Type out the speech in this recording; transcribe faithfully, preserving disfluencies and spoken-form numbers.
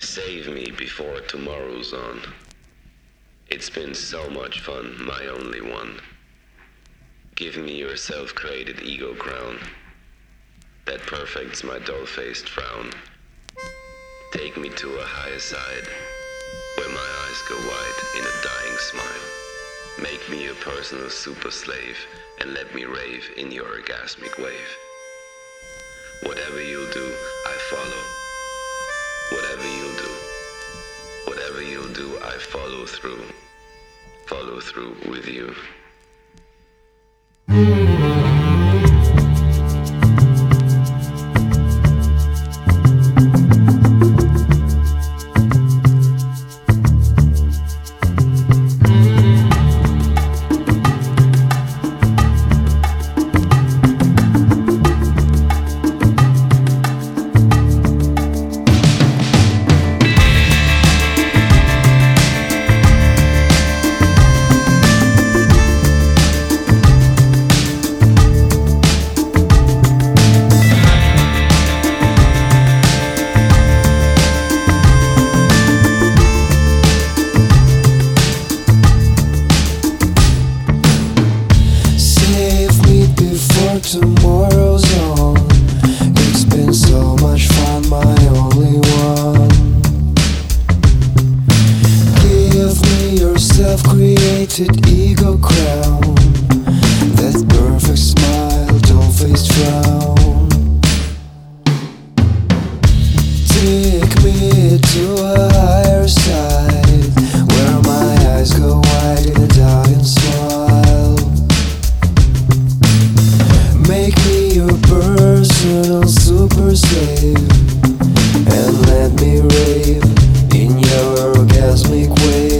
Save me before tomorrow's on. It's been so much fun, my only one. Give me your self-created ego crown that perfects my dull-faced frown. Take me to a higher side where my eyes go wide in a dying smile. Make me a personal super slave and let me rave in your orgasmic wave. Whatever you'll do, I follow. Whatever you'll do, whatever you'll do, I follow through. Follow through with you. Tomorrow's on. It's been so much fun, my only one. Give me your self-created ego crown, that perfect smile, dull-faced frown. Take me to a higher side where my eyes go wide in a dying smile. Make me your personal super slave and let me rave in your orgasmic wave.